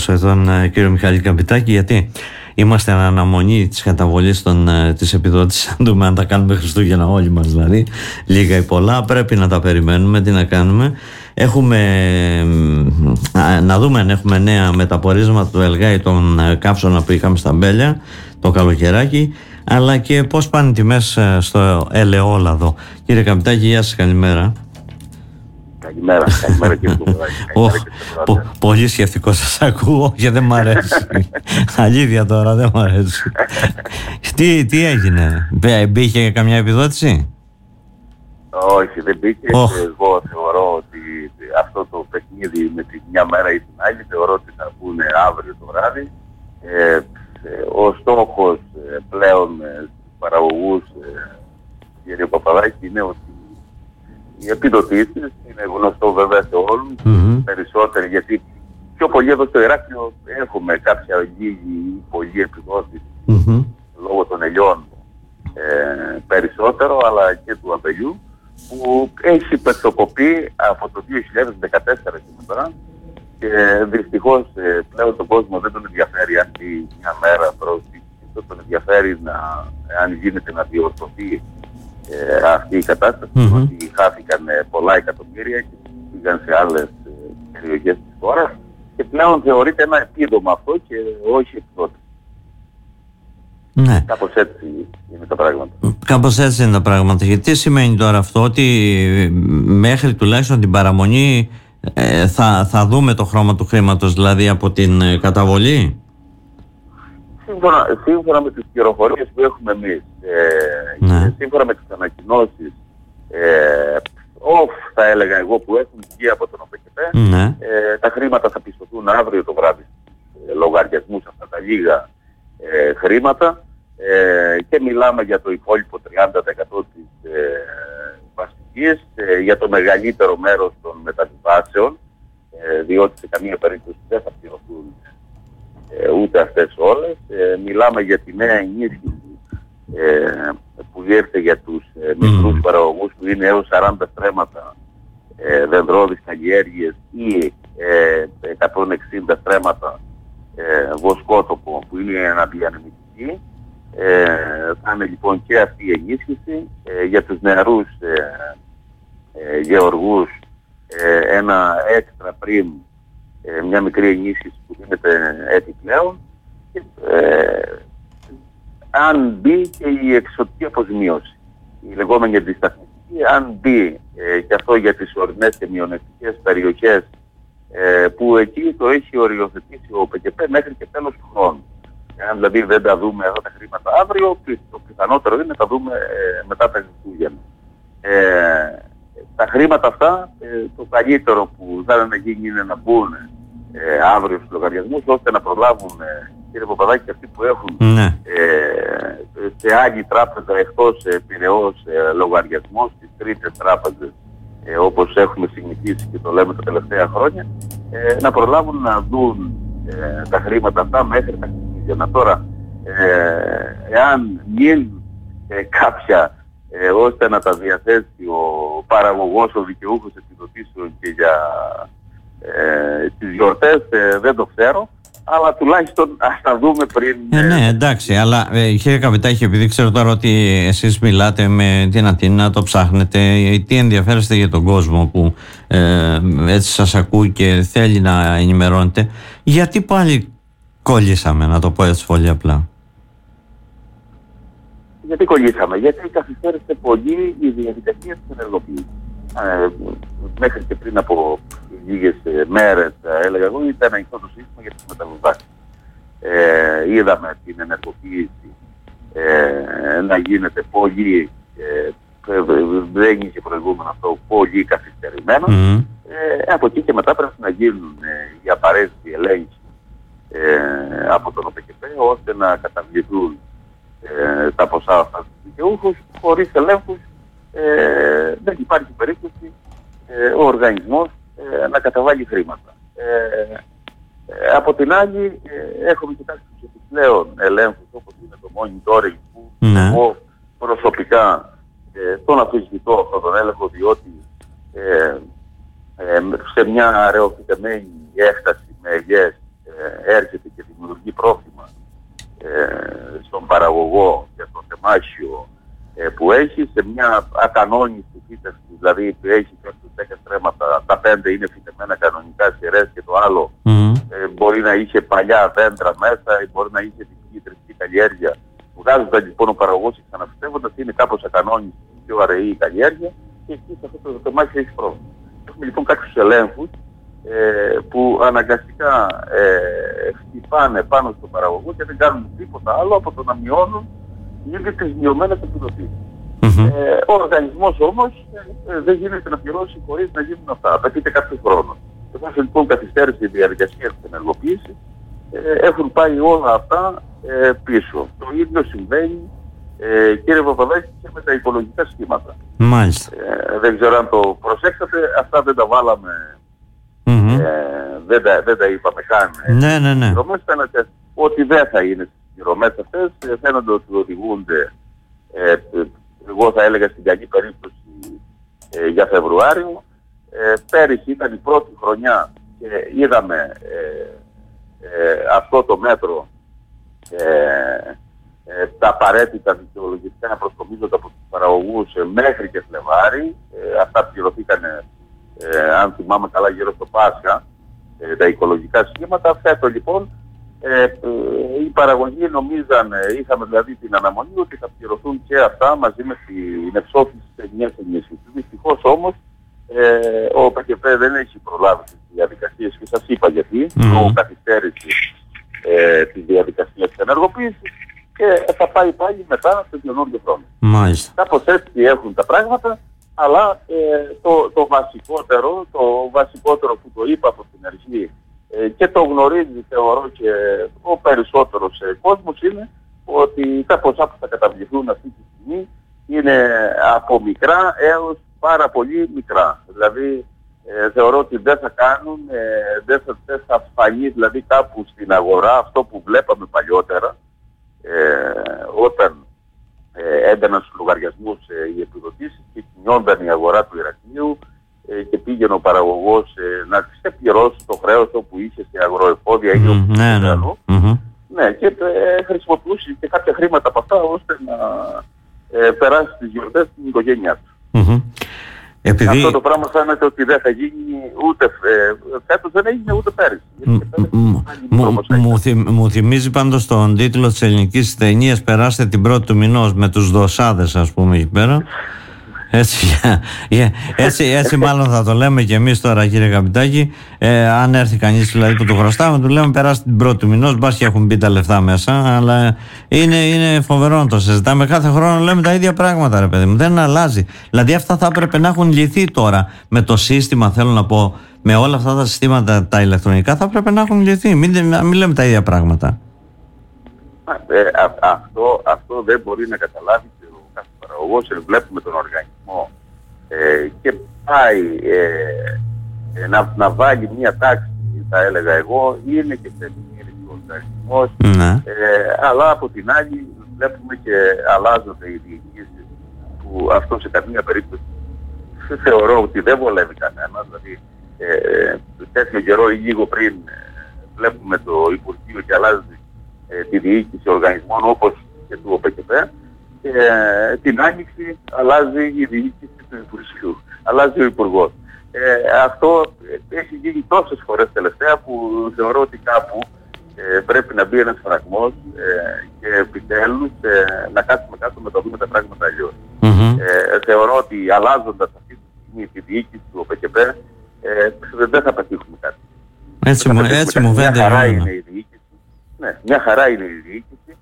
Τον κύριο Μιχάλη Καμπιτάκη, γιατί είμαστε εν αναμονή της καταβολής της επιδότησης. Αν δούμε αν τα κάνουμε Χριστούγεννα όλοι μας, δηλαδή λίγα ή πολλά, πρέπει να τα περιμένουμε. Τι να κάνουμε? Να δούμε αν έχουμε νέα με τα πορίσματα του Ελγάη, των κάψωνα που είχαμε στα Μπέλια το καλοκαιράκι, αλλά και πώς πάνε οι τιμές στο ελαιόλαδο. Κύριε Καμπιτάκη, γεια σας, καλημέρα. Καλημέρα κύριε Κουμπουδάκη. Πολύ σκεφτικό σας ακούω και δεν μ' αρέσει. Αλήθεια τώρα, δεν μ' αρέσει. Τι έγινε, μπήκε καμιά επιδότηση? Όχι, δεν μπήκε. Εγώ θεωρώ ότι αυτό το παιχνίδι με τη μια μέρα ή την άλλη θεωρώ ότι θα βγουν αύριο το βράδυ. Ο στόχος πλέον στους παραγωγούς, κύριε Παπαδάκη, είναι ότι οι επιδοτήσεις, είναι γνωστό βέβαια σε όλους, περισσότεροι, γιατί πιο πολύ εδώ στο Ηράκλειο έχουμε κάποια λίγη ή πολλή επιδότηση λόγω των ελιών περισσότερο, αλλά και του αμπελιού, που έχει πετσοκοπεί από το 2014 και μετά, και δυστυχώς πλέον τον κόσμο δεν τον ενδιαφέρει αν πει μια μέρα πρόκειται, τον ενδιαφέρει αν γίνεται να διορθωθεί αυτή η κατάσταση, ότι χάθηκαν πολλά εκατομμύρια και πήγαν σε άλλες περιοχές της χώρας, και πλέον θεωρείται ένα επίδομα αυτό και όχι επιδότηση. Ναι. Κάπως έτσι είναι τα πράγματα. Κάπως έτσι είναι τα πράγματα. Γιατί τι σημαίνει τώρα αυτό? Ότι μέχρι τουλάχιστον την παραμονή θα δούμε το χρώμα του χρήματος, δηλαδή από την καταβολή? Σύμφωνα με τις πληροφορίες που έχουμε εμείς, και σύμφωνα με τις ανακοινώσεις θα έλεγα εγώ, που έχουν βγει από τον ΟΠΕΚΕΠΕ, τα χρήματα θα πιστωθούν αύριο το βράδυ, λογαριασμούς αυτά τα λίγα χρήματα, και μιλάμε για το υπόλοιπο 30% της βασικής, για το μεγαλύτερο μέρος των μεταβιβάσεων, διότι σε καμία περίπτωση δεν θα πληρωθούν ούτε αυτές όλες. Μιλάμε για τη νέα ενίσχυση που ήρθε για τους μικρούς παραγωγούς, που είναι έως 40 στρέμματα δεντρώδεις καλλιέργειες ή 160 στρέμματα βοσκότοπο, που είναι αναδιανεμητική. Θα είναι λοιπόν και αυτή η ενίσχυση. Για τους νεαρούς γεωργούς ένα έξτρα πριν, μια μικρή ενίσχυση που δίνεται επιπλέον, και αν μπει και η εξωτική αποζημίωση, η λεγόμενη αντισταθμιστική, αν μπει και αυτό για τις ορεινές και μειονεκτικές περιοχές, που εκεί το έχει οριοθετήσει ο ΟΠΕΚΕΠΕ μέχρι και τέλος του χρόνου. Αν δηλαδή δεν τα δούμε αυτά τα χρήματα αύριο, το πιθανότερο είναι να τα δούμε μετά τα Χριστούγεννα. Τα χρήματα αυτά, το καλύτερο που θα να γίνει είναι να μπουν αύριο στους λογαριασμούς, ώστε να προλάβουν, κύριε Παπαδάκη, και αυτοί που έχουν σε άλλη τράπεζα εκτός Πειραιώς λογαριασμό, στις τρίτες τράπεζες, όπως έχουμε συνηθίσει και το λέμε τα τελευταία χρόνια, να προλάβουν να δουν τα χρήματα αυτά μέχρι τα Χριστούγεννα. Τώρα, εάν γίνουν κάποια ώστε να τα διαθέσει ο παραγωγός, ο δικαιούχος επιδοτήσεων και για τις γιορτές, δεν το ξέρω, αλλά τουλάχιστον ας τα δούμε πριν. Ναι, εντάξει, αλλά κύριε Καμπιτάκη, επειδή ξέρω τώρα ότι εσείς μιλάτε με να το ψάχνετε, τι ενδιαφέρεστε για τον κόσμο που έτσι σας ακούει και θέλει να ενημερώνετε, γιατί πάλι κολλήσαμε, να το πω έτσι πολύ απλά? Γιατί κολλήσαμε? Γιατί καθυστέρησε πολύ η διαδικασία της ενεργοποίησης. Μέχρι και πριν από λίγες μέρες, έλεγα εγώ, ήταν ανοιχτό το σύστημα για τις μεταβιβάσεις. Είδαμε την ενεργοποίηση να γίνεται πολύ, δεν είχε προηγούμενο αυτό, πολύ καθυστερημένο. Από εκεί και μετά πρέπει να γίνουν οι απαραίτητοι ελέγχοι από τον ΟΠΕΚΕΠΕ, ώστε να καταβληθούν τα ποσά αυτά στους δικαιούχους. Χωρίς ελέγχους δεν υπάρχει περίπτωση ο οργανισμός να καταβάλει χρήματα. Από την άλλη, έχουμε κοιτάξει τους επιπλέον ελέγχους, όπως είναι το monitoring, που εγώ προσωπικά τον αμφισβητώ αυτόν τον έλεγχο, διότι σε μια ρεοφυτεμένη έκταση με ελιές έρχεται και δημιουργεί πρόβλημα στον παραγωγό και στο θεμάχιο που έχει σε μια ακανόνιστη φύτευση, δηλαδή έχει κάποιους 10 στρέμματα, τα 5 είναι φυτεμένα κανονικά σειρές και το άλλο μπορεί να είχε παλιά δέντρα μέσα ή μπορεί να είχε τρισκή καλλιέργεια. Βγάζοντας λοιπόν ο παραγωγός και ξαναφυτεύοντας είναι κάπως ακανόνιστη, πιο αραιή η καλλιέργεια και εκεί σε αυτό το θεμάχιο έχει πρόβλημα. Έχουμε λοιπόν κάποιους ελέγχους που αναγκαστικά χτυπάνε πάνω στον παραγωγό και δεν κάνουν τίποτα άλλο από το να μειώνουν ήδη τις μειωμένες επιδοτήσεις. Ο οργανισμός όμως δεν γίνεται να πληρώσει χωρίς να γίνουν αυτά. Απαιτείται κάποιο χρόνο. Εφόσον λοιπόν καθυστέρησε η διαδικασία της ενεργοποίησης, έχουν πάει όλα αυτά πίσω. Το ίδιο συμβαίνει, κύριε Παπαδάκη, και με τα οικολογικά σχήματα. Μάλιστα. Δεν ξέρω αν το προσέξατε, αυτά δεν τα βάλαμε. Δεν τα είπαμε καν. Ναι. Πληρωμές φαίνεται ότι δεν θα είναι στις πληρωμές αυτές. Φαίνονται ότι οδηγούνται, εγώ θα έλεγα στην καλή περίπτωση, για Φεβρουάριο. Πέρυσι ήταν η πρώτη χρονιά και είδαμε αυτό το μέτρο, τα απαραίτητα δικαιολογητικά προσκομίζονται από τους παραγωγούς μέχρι και Φλεβάρι. Αυτά πληρωθήκανε, αν θυμάμαι καλά, γύρω στο Πάσχα, τα οικολογικά σχήματα. Φέτος λοιπόν οι παραγωγοί νομίζαν, είχαμε δηλαδή την αναμονή ότι θα πληρωθούν και αυτά μαζί με την εξόφληση της ενιαίας ενίσχυσης. Δυστυχώς όμως ο ΠΚΠ δεν έχει προλάβει τις διαδικασίες και σας είπα γιατί, λόγω καθυστέρησης της διαδικασίας της ενεργοποίησης και θα πάει πάλι μετά στο καινούργιο χρόνο. Μάλιστα. Κάπως έτσι έχουν τα πράγματα, αλλά το βασικότερο που το είπα από την αρχή και το γνωρίζει θεωρώ και ο περισσότερος κόσμος είναι ότι τα ποσά που θα καταβληθούν αυτή τη στιγμή είναι από μικρά έως πάρα πολύ μικρά. Δηλαδή θεωρώ ότι δεν θα κάνουν, δεν θα φανεί δηλαδή κάπου στην αγορά αυτό που βλέπαμε παλιότερα όταν έμπαιναν στους λογαριασμούς οι επιδοτήσεις και κινιόνταν η αγορά του Ηρακλείου και πήγαινε ο παραγωγός να ξεπληρώσει το χρέος όπου είχε σε αγροεφόδια ή όπου ναι, και χρησιμοποιούσε και κάποια χρήματα από αυτά ώστε να περάσει τις γιορτές στην οικογένειά του. Επειδή... Αυτό το πράγμα φαίνεται ότι δεν θα γίνει ούτε φέτος, δεν έγινε ούτε πέρυσι. Μου θυμίζει πάντως τον τίτλο της ελληνικής ταινίας «Περάστε την πρώτη του μηνός» με τους δοσάδες, ας πούμε, εκεί πέρα. Έτσι μάλλον θα το λέμε και εμείς τώρα, κύριε Καπιτάκη. Αν έρθει κανείς δηλαδή που το χρωστάμε, του λέμε περάστε την πρώτη του μηνός, μπας και έχουν μπει τα λεφτά μέσα. Αλλά είναι φοβερό να το συζητάμε. Κάθε χρόνο λέμε τα ίδια πράγματα, ρε παιδί μου. Δεν αλλάζει. Δηλαδή αυτά θα έπρεπε να έχουν λυθεί τώρα με το σύστημα, θέλω να πω, με όλα αυτά τα συστήματα τα ηλεκτρονικά θα έπρεπε να έχουν λυθεί. Μην λέμε τα ίδια πράγματα. Αυτό δεν μπορεί να καταλάβει και ο κάθε παραγωγός. Βλέπουμε τον οργανισμό και πάει να βάλει μια τάξη, θα έλεγα εγώ, είναι και θεμητήρης ο οργανισμός, αλλά από την άλλη βλέπουμε και αλλάζονται οι διοικήσεις που αυτό σε καμία περίπτωση θεωρώ ότι δεν βολεύει κανένα. Δηλαδή τέτοιο καιρό ή λίγο πριν βλέπουμε το Υπουργείο και αλλάζει τη διοίκηση οργανισμών όπως και του ΟΠΚΠ και την Άνοιξη αλλάζει η διοίκηση του Υπουργείου, αλλάζει ο Υπουργός. Αυτό έχει γίνει τόσες φορές τελευταία που θεωρώ ότι κάπου πρέπει να μπει ένας φραγμός και επιτέλους να κάτσουμε κάτω να τα δούμε τα πράγματα αλλιώς. Θεωρώ ότι αλλάζοντας αυτή τη στιγμή τη διοίκηση του ΟΠΚΠ δεν θα πετύχουμε κάτι. Έτσι μου φαίνεται. Μια χαρά είναι η διοίκηση. Ναι, μια χαρά είναι η διοίκηση.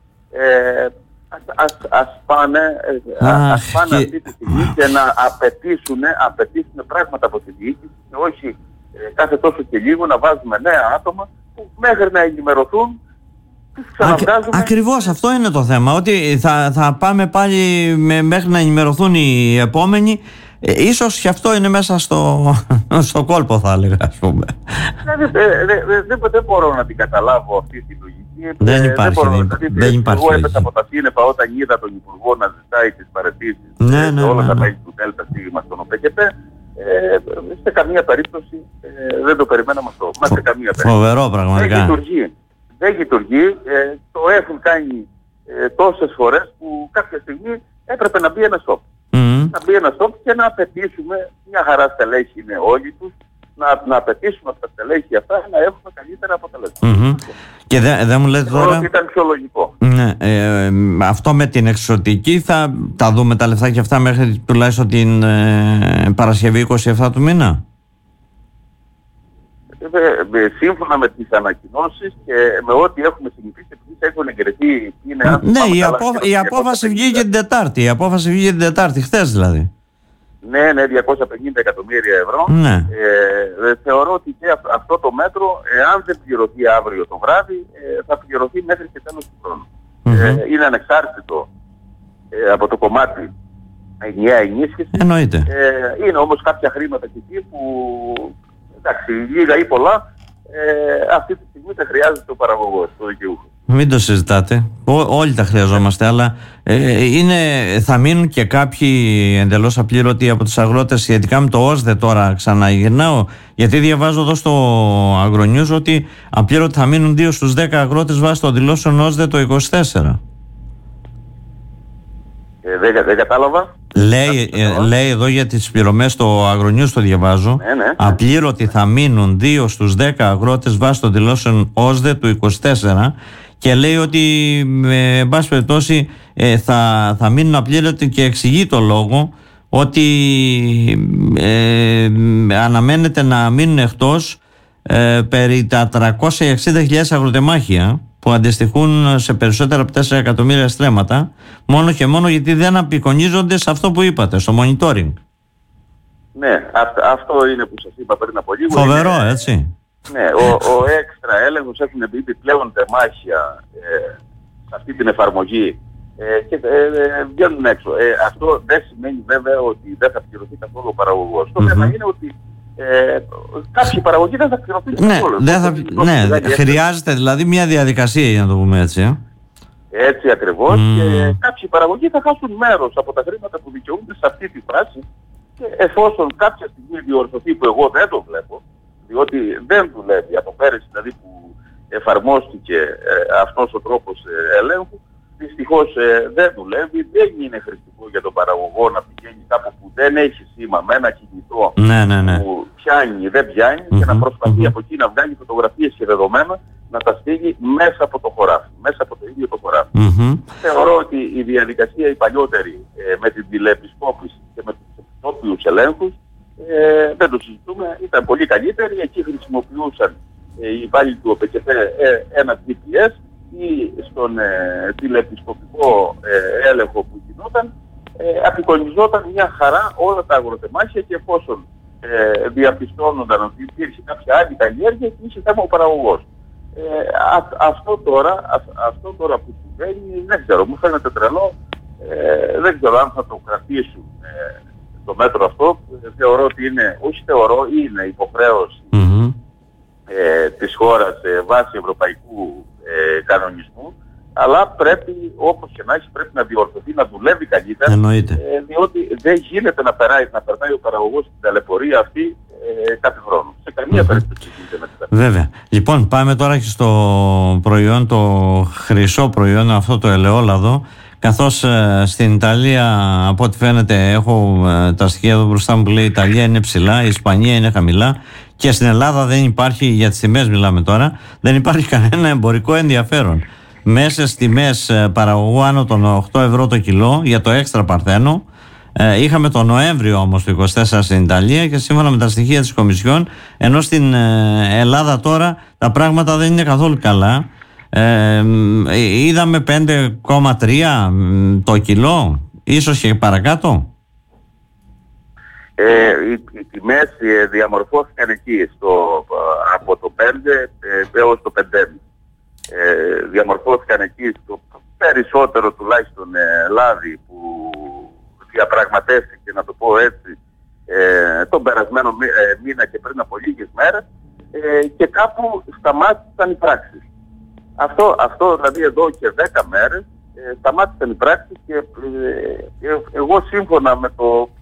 Ας πάνε αυτή τη στιγμή και να απαιτήσουν πράγματα από τη διοίκηση και όχι κάθε τόσο και λίγο να βάζουμε νέα άτομα που μέχρι να ενημερωθούν τους ξαναβγάζουμε. Ακριβώς αυτό είναι το θέμα, ότι θα πάμε πάλι μέχρι να ενημερωθούν οι επόμενοι. Ίσως και αυτό είναι μέσα στο κόλπο, θα έλεγα, ας πούμε. Δεν μπορώ να την καταλάβω αυτή τη λογική. Δεν υπάρχει. Εγώ έπεσα από τα σύννεφα όταν είδα τον Υπουργό να ζητάει τις παραιτήσεις σε όλα τα μέλη του ΔΣ στον ΟΠΚΠ. σε καμία περίπτωση δεν το περιμέναμε αυτό. Μα σε καμία περίπτωση. Φοβερό πραγματικά. Δεν λειτουργεί. Το έχουν κάνει τόσες φορές που κάποια στιγμή έπρεπε να μπει ένα stop. Να μπει ένα stop και να απαιτήσουμε, μια χαρά στελέχη είναι όλοι τους, να απαιτήσουμε από τα στελέχη αυτά να έχουμε καλύτερα αποτελέσματα. Και δεν μου λέτε τώρα ότι ήταν πιο λογικό. Ναι, αυτό με την εξωτική θα τα δούμε τα λεφτάκια αυτά μέχρι τουλάχιστον την Παρασκευή 27 του μήνα. Σύμφωνα με τις ανακοινώσεις και με ό,τι έχουμε συνηθίσει, επειδή έχουν εγκριθεί. Ναι, η απόφαση βγήκε την Τετάρτη. Χθες δηλαδή. Ναι, 250 εκατομμύρια ευρώ. Ναι. Θεωρώ ότι και αυτό το μέτρο, εάν δεν πληρωθεί αύριο το βράδυ, θα πληρωθεί μέχρι και τέλος του χρόνου. Είναι ανεξάρτητο από το κομμάτι ενιαία ενίσχυση. Εννοείται. Είναι όμως κάποια χρήματα και εκεί που, εντάξει, λίγα ή πολλά, αυτή τη στιγμή δεν χρειάζεται ο παραγωγός, το δικαιούχο. Μην το συζητάτε. Όλοι τα χρειαζόμαστε, αλλά θα μείνουν και κάποιοι εντελώς απλήρωτοι από τους αγρότες σχετικά με το ΩΣΔΕ τώρα. Ξαναγυρνάω, γιατί διαβάζω εδώ στο Agronews ότι απλήρωτοι θα μείνουν 2 στους 10 αγρότες βάσει των δηλώσεων ΩΣΔΕ το 24. Δεν κατάλαβα. Λέει εδώ για τις πληρωμές στο Agronews, το διαβάζω. Ναι. Απλήρωτοι θα μείνουν 2 στους 10 αγρότες βάσει των δηλώσεων ΩΣΔΕ του 24 και λέει ότι εν πάση περιπτώσει θα μείνουν απλήρωτοι και εξηγεί το λόγο ότι αναμένεται να μείνουν εκτός περί τα 360.000 αγροτεμάχια που αντιστοιχούν σε περισσότερα από 4 εκατομμύρια στρέμματα, μόνο και μόνο γιατί δεν απεικονίζονται σε αυτό που είπατε, στο monitoring. Ναι, αυτό είναι που σας είπα πριν από λίγο. Φοβερό, έτσι. Ναι, ο έξτρα έλεγχος έχουν μπει πλέον τεμάχια σε αυτή την εφαρμογή και βγαίνουν έξω. Αυτό δεν σημαίνει βέβαια ότι δεν θα πληρωθεί καθόλου ο παραγωγός. Το θέμα είναι ότι κάποιοι παραγωγοί δεν θα πληρωθεί καθόλου. Χρειάζεται δηλαδή μια διαδικασία, για να το πούμε έτσι. Έτσι ακριβώς. Και κάποιοι παραγωγοί θα χάσουν μέρος από τα χρήματα που δικαιούνται σε αυτή τη φάση και εφόσον κάποια στιγμή διορθωθεί, που εγώ δεν το βλέπω, διότι δεν δουλεύει από πέρυσι δηλαδή που εφαρμόστηκε αυτός ο τρόπος ελέγχου, δυστυχώς δεν δουλεύει, δεν είναι χρηστικό για τον παραγωγό να πηγαίνει κάπου που δεν έχει σήμα με ένα κινητό που πιάνει, δεν πιάνει και να προσπαθεί από εκεί να βγάλει φωτογραφίες και δεδομένα να τα στείλει μέσα από το χωράφι, μέσα από το ίδιο το χωράφι. Θεωρώ ότι η διαδικασία η παλιότερη με την τηλεεπισκόπηση και με τους επιτόπιους ελέγχους δεν το συζητούμε, ήταν πολύ καλύτερη. Εκεί χρησιμοποιούσαν οι υπάλληλοι του ΟΠΕΚΕΠ ένα GPS ή στον τηλεεπισκοπικό έλεγχο που γινόταν απεικονιζόταν μια χαρά όλα τα αγροτεμάχια και εφόσον διαπιστώνονταν ότι υπήρχε κάποια άλλη καλλιέργεια και είχε θέμα ο παραγωγός. Αυτό τώρα που συμβαίνει δεν ξέρω, μου φαίνεται τρελό, δεν ξέρω αν θα το κρατήσουν το μέτρο αυτό. Θεωρώ ότι είναι υποχρέωση της χώρας βάσει ευρωπαϊκού κανονισμού, αλλά πρέπει, όπως και να έχει, πρέπει να διορθωθεί, να δουλεύει καλύτερα. Διότι δεν γίνεται να περνάει ο παραγωγός στην ταλαιπωρία αυτή κάθε χρόνο. Σε καμία περίπτωση γίνεται μετά. Βέβαια. Λοιπόν, πάμε τώρα και στο προϊόν, το χρυσό προϊόν, αυτό το ελαιόλαδο. Καθώς στην Ιταλία, από ό,τι φαίνεται, έχω τα στοιχεία εδώ μπροστά μου που λέει η Ιταλία είναι ψηλά, η Ισπανία είναι χαμηλά και στην Ελλάδα δεν υπάρχει, για τις τιμές μιλάμε τώρα, δεν υπάρχει κανένα εμπορικό ενδιαφέρον. Μέσες τιμές παραγωγού άνω των 8 ευρώ το κιλό για το έξτρα παρθένο. Είχαμε τον Νοέμβριο όμως το 24 στην Ιταλία και σύμφωνα με τα στοιχεία της Κομισιόν, ενώ στην Ελλάδα τώρα τα πράγματα δεν είναι καθόλου καλά. Είδαμε 5,3 το κιλό, ίσως και παρακάτω. Οι τιμές διαμορφώθηκαν εκεί από το 5 έως το 5,5. Διαμορφώθηκαν εκεί στο περισσότερο τουλάχιστον λάδι που διαπραγματεύτηκε, να το πω έτσι, τον περασμένο μήνα και πριν από λίγες μέρες και κάπου σταμάτησαν οι πράξεις. Αυτό δηλαδή εδώ και 10 μέρες σταμάτησαν οι πράξεις και εγώ σύμφωνα με το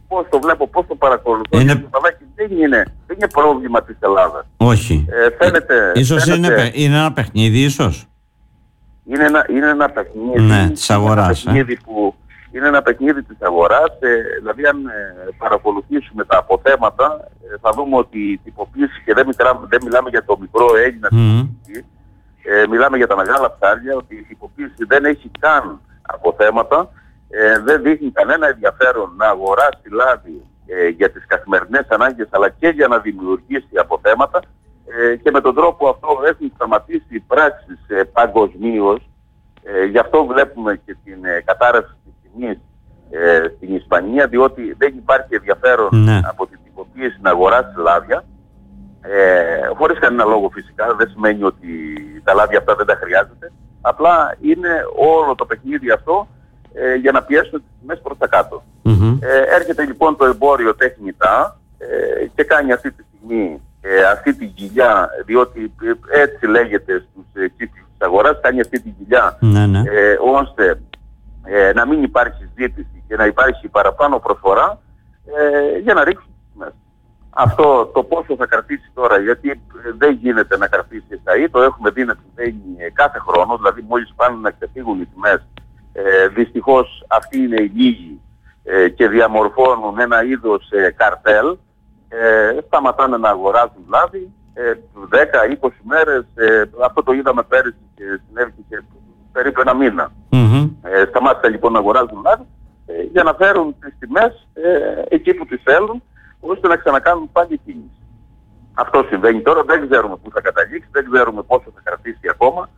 πώς το βλέπω, πώς το παρακολουθώ. Το παδάκι δεν είναι πρόβλημα της Ελλάδας. Όχι. Ίσως φαίνεται, είναι ένα παιχνίδι, ίσως. Είναι ένα παιχνίδι, ναι, της αγοράς. Είναι ένα παιχνίδι της αγοράς. Δηλαδή αν παρακολουθήσουμε τα αποθέματα θα δούμε ότι η τυποποίηση, και δεν μιλάμε για το μικρό Έλληνα, μιλάμε για τα μεγάλα ψάρια, ότι η τυποποίηση δεν έχει καν αποθέματα, δεν δείχνει κανένα ενδιαφέρον να αγοράσει λάδι για τις καθημερινές ανάγκες, αλλά και για να δημιουργήσει αποθέματα, και με τον τρόπο αυτό έχουν σταματήσει οι πράξεις παγκοσμίως. Γι' αυτό βλέπουμε και την κατάρρευση της τιμής στην Ισπανία, διότι δεν υπάρχει ενδιαφέρον από την τυποποίηση να αγοράσει λάδια, χωρίς κανένα λόγο φυσικά. Δεν σημαίνει ότι τα λάδια αυτά δεν τα χρειάζεται, απλά είναι όλο το παιχνίδι αυτό για να πιέσουν τις τιμές προς τα κάτω. Έρχεται λοιπόν το εμπόριο τεχνητά και κάνει αυτή τη στιγμή αυτή τη κοιλιά, διότι έτσι λέγεται στους κύκλους της αγοράς, κάνει αυτή τη κοιλιά ώστε να μην υπάρχει ζήτηση και να υπάρχει παραπάνω προσφορά για να ρίξουν τις τιμές. Αυτό το πόσο θα κρατήσει τώρα, γιατί δεν γίνεται να κρατήσει εσαΐ, το έχουμε δει να συμβαίνει κάθε χρόνο, δηλαδή μόλις πάνε να ξεφύγουν οι τιμές, δυστυχώς αυτοί είναι οι λίγοι και διαμορφώνουν ένα είδος καρτέλ, σταματάνε να αγοράζουν λάδι 10-20 μέρες, αυτό το είδαμε πέρυσι και συνέβη και περίπου ένα μήνα. Σταμάτησαν λοιπόν να αγοράζουν λάδι για να φέρουν τις τιμές εκεί που τις θέλουν, ώστε να ξανακάνουν πάλι κίνηση. Αυτό συμβαίνει τώρα, δεν ξέρουμε πού θα καταλήξει, δεν ξέρουμε πόσο θα κρατήσει ακόμα.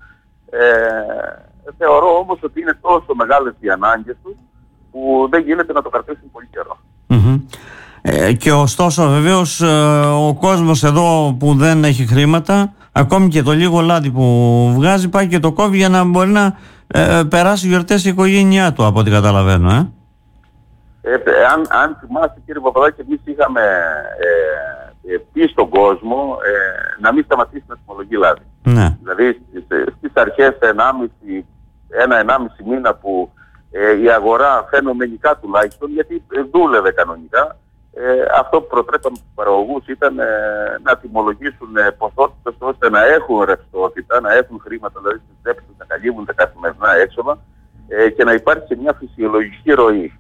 Θεωρώ όμως ότι είναι τόσο μεγάλες οι ανάγκες τους που δεν γίνεται να το κρατήσουν πολύ καιρό. Και ωστόσο βεβαίως ο κόσμος εδώ που δεν έχει χρήματα, ακόμη και το λίγο λάδι που βγάζει, πάει και το κόβει για να μπορεί να περάσει γιορτές η οικογένειά του, από ό,τι καταλαβαίνω. Αν θυμάστε κύριε Παπαδάκη, εμείς είχαμε πει στον κόσμο να μην σταματήσει να τιμολογεί λάδι. Δηλαδή στις αρχές 1,5 μήνα που η αγορά φαινομενικά τουλάχιστον, γιατί δούλευε κανονικά, αυτό που προτρέπαμε στους παραγωγούς ήταν να τιμολογήσουν ποσότητες ώστε να έχουν ρευστότητα, να έχουν χρήματα, δηλαδή στις τσέπες να καλύβουν τα καθημερινά έξοδα και να υπάρχει μια φυσιολογική ροή.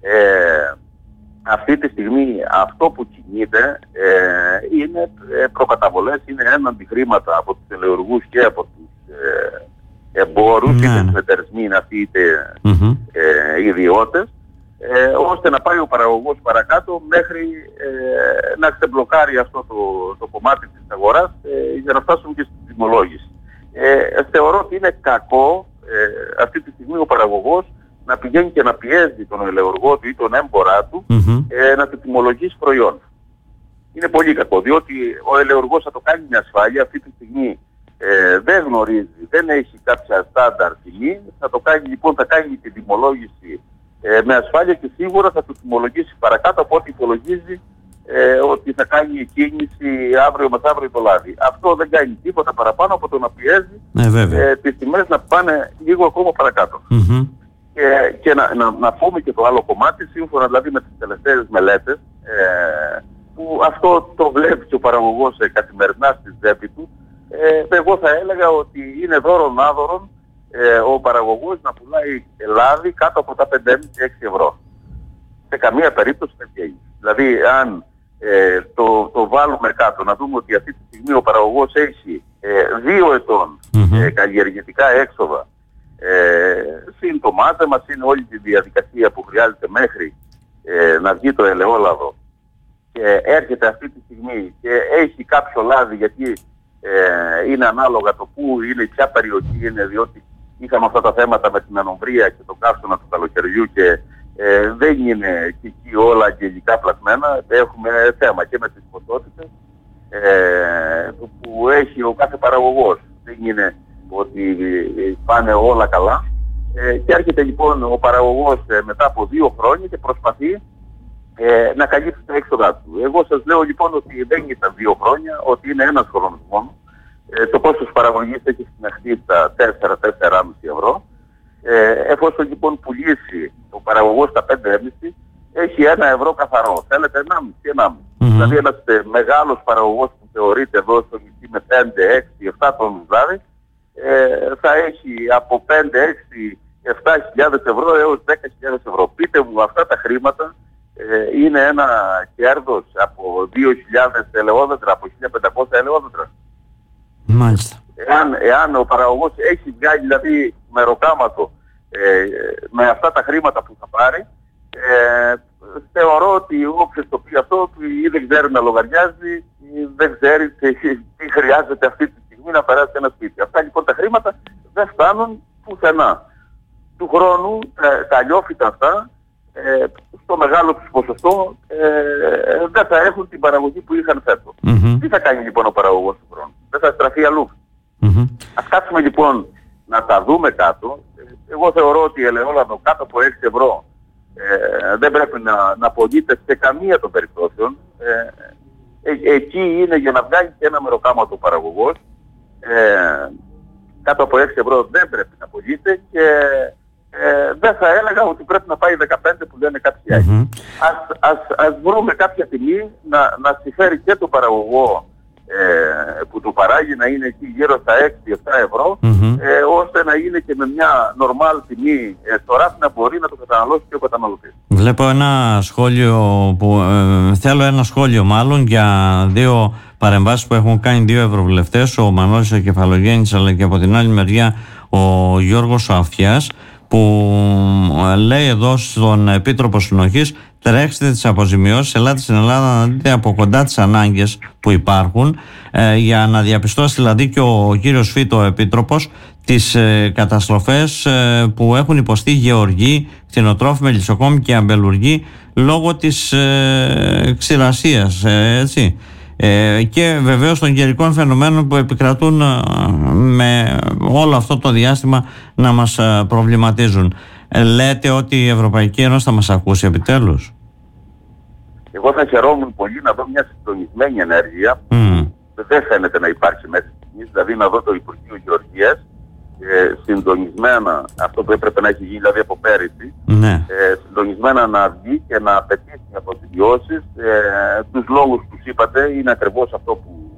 Αυτή τη στιγμή αυτό που κινείται είναι προκαταβολές, είναι έναντι χρήματα από τους ελαιοργούς και από τους εμπόρους, είτε συνεταιρισμοί είναι αυτοί είτε ιδιώτες, ώστε να πάει ο παραγωγός παρακάτω μέχρι να ξεμπλοκάρει αυτό το κομμάτι της αγοράς για να φτάσουμε και στην τιμολόγηση. Θεωρώ ότι είναι κακό αυτή τη στιγμή ο παραγωγός να πηγαίνει και να πιέζει τον ελαιοργό του ή τον έμπορά του να του τιμολογήσει προϊόν. Είναι πολύ κακό, διότι ο ελαιοργός θα το κάνει με ασφάλεια, αυτή τη στιγμή δεν γνωρίζει, δεν έχει κάποια στάνταρ τιμή, θα το κάνει λοιπόν, θα κάνει την τιμολόγηση με ασφάλεια και σίγουρα θα του τιμολογήσει παρακάτω από ό,τι υπολογίζει ότι θα κάνει κίνηση αύριο μεθαύριο το λάδι. Αυτό δεν κάνει τίποτα παραπάνω από το να πιέζει τις τιμές να πάνε λίγο ακόμα παρακάτω. Και να πούμε και το άλλο κομμάτι, σύμφωνα δηλαδή με τις τελευταίες μελέτες, που αυτό το βλέπει και ο παραγωγός καθημερινά στη τσέπη του, εγώ θα έλεγα ότι είναι δώρον άδωρον ο παραγωγός να πουλάει λάδι κάτω από τα 5,5-6 ευρώ. Σε καμία περίπτωση δεν βγαίνει. Δηλαδή αν το βάλουμε κάτω, να δούμε ότι αυτή τη στιγμή ο παραγωγός έχει 2 ετών καλλιεργητικά έξοδα, συν το μάζεμα, συν όλη τη διαδικασία που χρειάζεται μέχρι να βγει το ελαιόλαδο, και έρχεται αυτή τη στιγμή και έχει κάποιο λάδι, γιατί είναι ανάλογα το που είναι, ποια περιοχή είναι, διότι είχαμε αυτά τα θέματα με την ανομβρία και το καύσωνα του καλοκαιριού και δεν είναι και εκεί όλα αγγελικά πλασμένα. Έχουμε θέμα και με τις ποσότητες που έχει ο κάθε παραγωγός. Δεν είναι ότι πάνε όλα καλά. Και έρχεται λοιπόν ο παραγωγός μετά από 2 χρόνια και προσπαθεί να καλύψει τα έξοδα του. Εγώ σας λέω λοιπόν ότι δεν ήταν 2 χρόνια, ότι είναι ένας χρόνος μόνο. Το κόστος παραγωγής έχει συνεχθεί στα 4-4,5 ευρώ. Εφόσον λοιπόν πουλήσει ο παραγωγός τα 5,5, έχει 1 ευρώ καθαρό. Θέλετε 1,5. Δηλαδή ένας μεγάλος παραγωγός που θεωρείται εδώ στο νησί με 5, 6, 7 τόνους δηλαδή, θα έχει από 5, 6, 7.000 ευρώ έως 10.000 ευρώ. Πείτε μου, αυτά τα χρήματα είναι ένα κέρδος από 2.000 ελαιόδεντρα, από 1.500 ελαιόδεντρα. Μάλιστα. Εάν ο παραγωγός έχει βγάλει δηλαδή μεροκάματο με αυτά τα χρήματα που θα πάρει, θεωρώ ότι όποιος το πει αυτό ή δεν ξέρει να λογαριάζει ή δεν ξέρει τι χρειάζεται αυτή τη στιγμή να περάσει ένα σπίτι. Αυτά λοιπόν τα χρήματα δεν φτάνουν πουθενά. Του χρόνου τα λιόφυτα αυτά στο μεγάλο τους ποσοστό δεν θα έχουν την παραγωγή που είχαν φέτος. Τι θα κάνει λοιπόν ο παραγωγός του χρόνου? Δεν θα στραφεί αλλού. Ας κάτσουμε λοιπόν να τα δούμε κάτω. Εγώ θεωρώ ότι η ελαιόλαδο κάτω από 6 ευρώ δεν πρέπει να πωλείται σε καμία των περιπτώσεων. Εκεί είναι για να βγάλει και ένα μεροκάματο ο παραγωγός. Κάτω από 6 ευρώ δεν πρέπει να πωλείται και δεν θα έλεγα ότι πρέπει να πάει 15 που λένε κάποιοι άλλοι. Ας βρούμε κάποια τιμή να συμφέρει και το παραγωγό που το παράγει να είναι εκεί γύρω στα 6-7 ευρώ, ώστε να είναι και με μια νορμάλ τιμή στο ράφι να μπορεί να το καταναλώσει και ο καταναλωτής. Βλέπω ένα σχόλιο θέλω ένα σχόλιο μάλλον για 2 παρεμβάσεις που έχουν κάνει 2 ευρωβουλευτές, ο Μανώλης ο Κεφαλογέννης αλλά και από την άλλη μεριά ο Γιώργος ο Αυτιάς, που λέει εδώ στον Επίτροπο Συνοχής: τρέξτε τις αποζημιώσεις, ελάτε στην Ελλάδα να δείτε από κοντά τις ανάγκες που υπάρχουν, για να διαπιστώσει δηλαδή και ο κύριος Φίτο, ο Επίτροπος, τις καταστροφές που έχουν υποστεί γεωργοί, κτηνοτρόφοι, μελισσοκόμοι και αμπελουργοί λόγω της ξηρασίας, έτσι. Και βεβαίως των καιρικών φαινομένων που επικρατούν με όλο αυτό το διάστημα να μας προβληματίζουν. Λέτε ότι η Ευρωπαϊκή Ένωση θα μας ακούσει επιτέλους? Εγώ θα χαιρόμουν πολύ να δω μια συντονισμένη ενέργεια. Δεν φαίνεται να υπάρχει μέχρι στιγμής. Δηλαδή να δω το Υπουργείο Γεωργίας συντονισμένα, αυτό που έπρεπε να έχει γίνει δηλαδή από πέρυσι, συντονισμένα να βγει και να απαιτήσει αποζημιώσεις. Τους λόγους τους είπατε, είναι ακριβώς αυτό που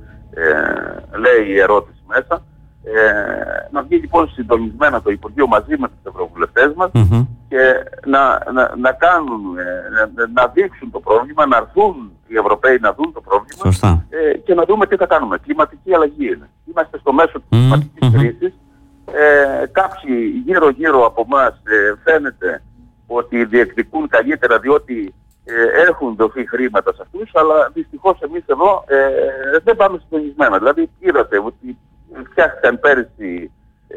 λέει η ερώτηση μέσα. Να βγει λοιπόν συντονισμένα το Υπουργείο μαζί με τους ευρωβουλευτές μας και να κάνουν, να δείξουν το πρόβλημα, να έρθουν οι Ευρωπαίοι να δουν το πρόβλημα και να δούμε τι θα κάνουμε. Κλιματική αλλαγή είναι. Είμαστε στο μέσο της κλιματικής κρίσης. Κάποιοι γύρω από εμάς φαίνεται ότι διεκδικούν καλύτερα διότι έχουν δοθεί χρήματα σε αυτούς, αλλά δυστυχώς εμείς εδώ δεν πάμε συντονισμένα. Δηλαδή είδατε ότι φτιάχτηκαν πέρυσι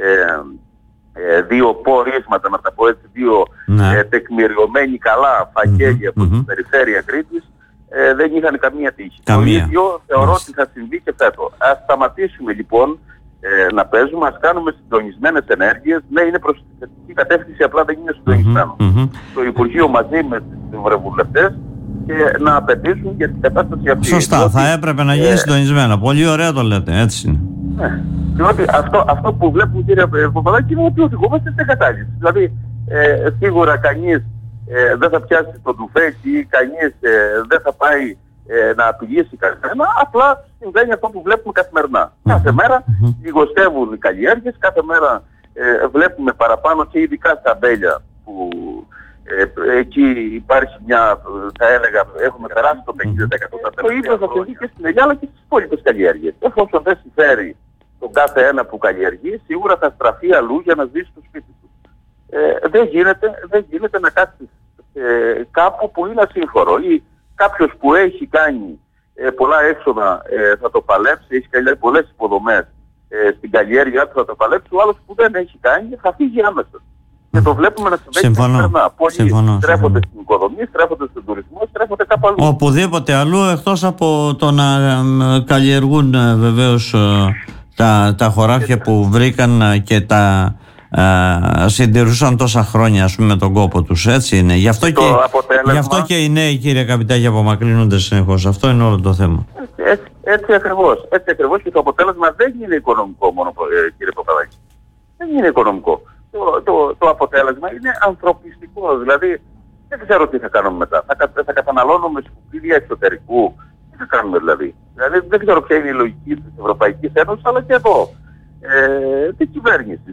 2 πορίσματα, να τα πω έτσι, 2 τεκμηριωμένοι καλά φαγγέλια από την περιφέρεια Κρήτης, δεν είχαν καμία τύχη. Το ίδιο θεωρώ ότι θα συμβεί και φέτος. Ας σταματήσουμε λοιπόν να παίζουμε, ας κάνουμε συντονισμένες ενέργειες. Ναι, είναι προς τη θετική κατεύθυνση, απλά δεν είναι συντονισμένο. Το Υπουργείο μαζί με τους ευρωβουλευτές και να απαιτήσουν για την κατάσταση αυτή. Σωστά, θα έπρεπε να γίνει συντονισμένα. Πολύ ωραία το λέτε, έτσι είναι. Διότι αυτό που βλέπουμε, κύριε Παπαδάκη, είναι ότι οδηγούμαστε σε κατάληψη. Δηλαδή, σίγουρα κανείς δεν θα πιάσει το ντουφέκι ή κανείς δεν θα πάει να απειλήσει κανένα, απλά συμβαίνει αυτό που βλέπουμε καθημερινά. Κάθε μέρα λιγοστεύουν οι καλλιέργειες, κάθε μέρα βλέπουμε παραπάνω και ειδικά στα αμπέλια που εκεί υπάρχει μια, θα έλεγα, έχουμε περάσει το 50%. Το ίδιο θα συμβεί και στην ελιά αλλά και στις υπόλοιπες καλλιέργειες. Εφόσον δεν συμφέρει τον κάθε ένα που καλλιεργεί, σίγουρα θα στραφεί αλλού για να ζήσει στο σπίτι του. Δεν γίνεται να κάτσει κάπου που είναι ασύμφορο ή κάποιος που έχει κάνει πολλά έξοδα θα το παλέψει, έχει κάνει πολλές υποδομές στην καλλιέργειά του θα το παλέψει, ο άλλος που δεν έχει κάνει θα φύγει άμεσα. Και το βλέπουμε να συμβαίνει καθημερινά. Πολλοί στρέφονται στην οικοδομή, στρέφονται στον τουρισμό, στρέφονται κάπου αλλού. Οπουδήποτε αλλού, εκτός από το να καλλιεργούν βεβαίως τα χωράφια που βρήκαν και τα συντηρούσαν τόσα χρόνια, ας πούμε, με τον κόπο τους. Έτσι είναι. Γι' αυτό και οι νέοι, κύριε Καπιτάκη, απομακρύνονται συνεχώς. Αυτό είναι όλο το θέμα. Έτσι ακριβώς. Και το αποτέλεσμα δεν είναι οικονομικό μόνο, κύριε Παπαδάκη. Δεν είναι οικονομικό. Το αποτέλεσμα είναι ανθρωπιστικό. Δηλαδή Δεν ξέρω τι θα κάνουμε μετά. Θα καταναλώνουμε σκουπίδια εξωτερικού. Τι θα κάνουμε δηλαδή? Δηλαδή δεν ξέρω ποια είναι η λογική της Ευρωπαϊκής Ένωσης, αλλά και εδώ. Της κυβέρνησης,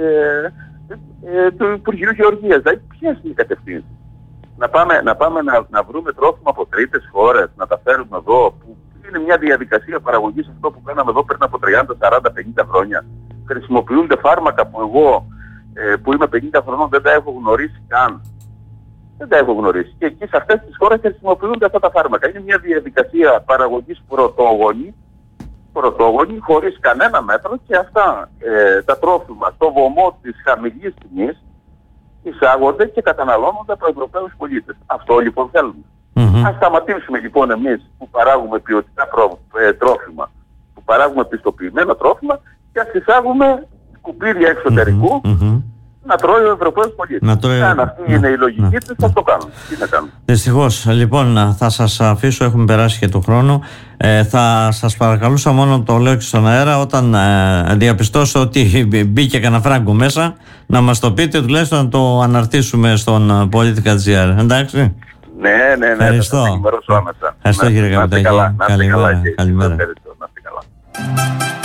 του Υπουργείου Γεωργίας. Δηλαδή ποιες είναι οι κατευθύνσεις? Να πάμε να βρούμε τρόφιμα από τρίτες χώρες, να τα φέρουμε εδώ, που είναι μια διαδικασία παραγωγής αυτό που κάναμε εδώ πριν από 30, 40, 50 χρόνια. Χρησιμοποιούνται φάρμακα που εγώ που είμαι 50 χρονών δεν τα έχω γνωρίσει καν. Δεν τα έχω γνωρίσει. Και εκεί σε αυτές τις χώρες χρησιμοποιούνται αυτά τα φάρμακα. Είναι μια διαδικασία παραγωγής πρωτόγονη, χωρίς κανένα μέτρο, και αυτά τα τρόφιμα στο βωμό της χαμηλής τιμής εισάγονται και καταναλώνονται από Ευρωπαίους πολίτες. Αυτό λοιπόν θέλουμε. Ας σταματήσουμε λοιπόν εμείς που παράγουμε ποιοτικά τρόφιμα, που παράγουμε πιστοποιημένα τρόφιμα, και ας εισάγουμε σκουπίδια εξωτερικού να τρώει ο Ευρωπαίος πολίτης. Αν αυτή είναι η λογική της, θα το κάνουμε. Τι να κάνουμε. Δυστυχώς. Λοιπόν, θα σας αφήσω, έχουμε περάσει και του χρόνου. Θα σας παρακαλούσα, μόνο το λέω και στον αέρα, όταν διαπιστώσω ότι μπήκε κανένα φράγκο μέσα, να μας το πείτε, τουλάχιστον να το αναρτήσουμε στον Politica.gr. Εντάξει. Ναι. Ευχαριστώ. Θα ενημερώσω άμεσα. Ευχαριστώ, κύριε Καπετάκη. Καλημέρα. Καλημέρα. Να είστε καλά.